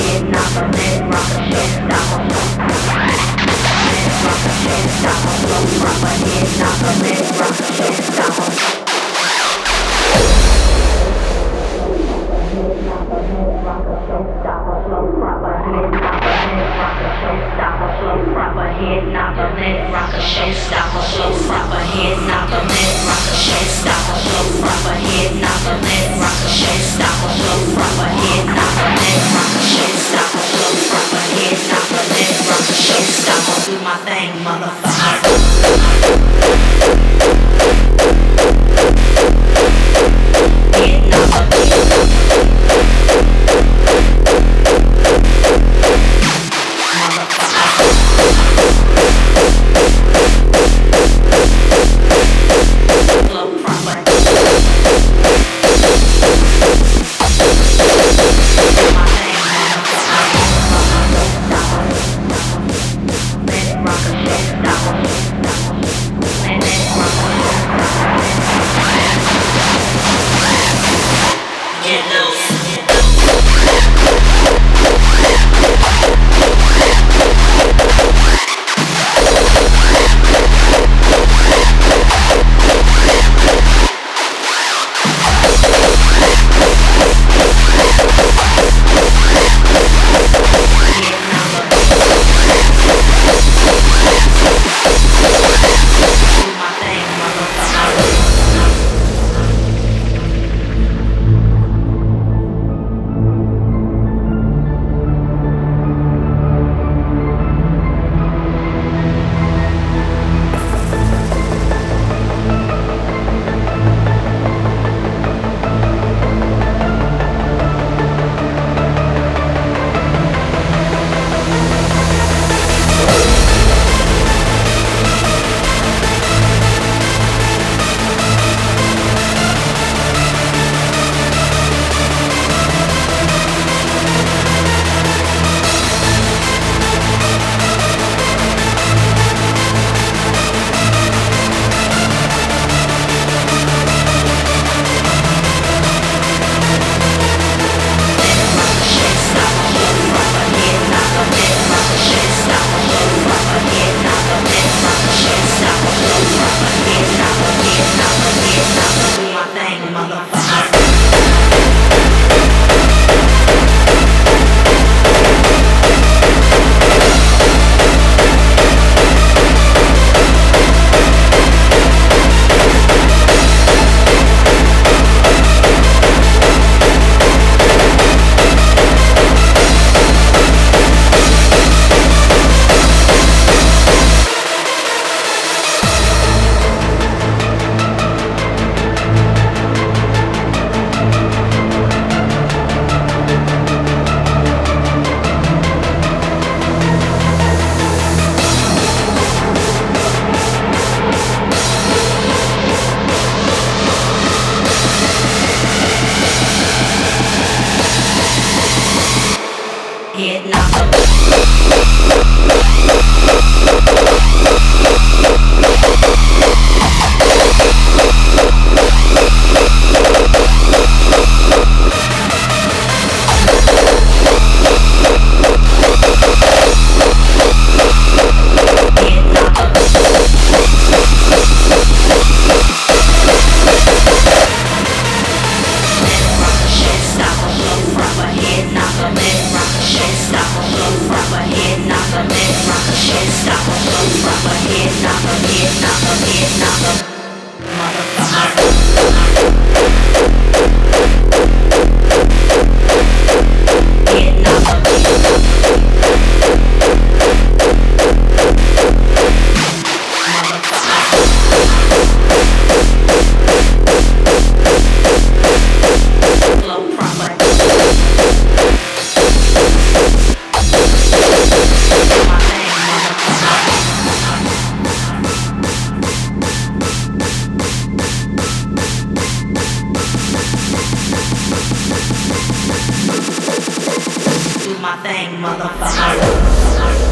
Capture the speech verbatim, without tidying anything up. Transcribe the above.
head knocker, let it rock a showstopper. Let it rock a showstopper, flow proper, head knocker, let it rock a showstopper. Head knocker, let it rock a showstopper, flow proper, head knocker, let it rock a showstopper, flow proper, head knocker, let it rock a showstopper, flow proper, head knocker, let it rock a showstopper, flow proper, head knocker, let it rock a showstopper, flow proper, head knocker, let it rock a showstopper, flow proper, head knocker, let it rock a showstopper. Do my thing, motherfucker. Head knocker. my thing, motherfucker.